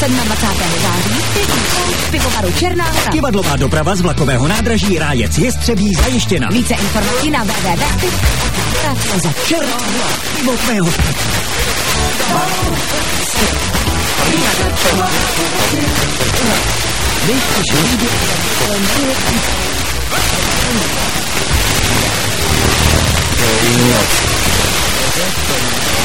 27. září v pivovaru Černá Hora. Kivadlová doprava z vlakového nádraží Rájec Jestřebí zajištěna. Více informací na www.pivovar.cz. Černá Hora, pivo tvého srdce. Noc.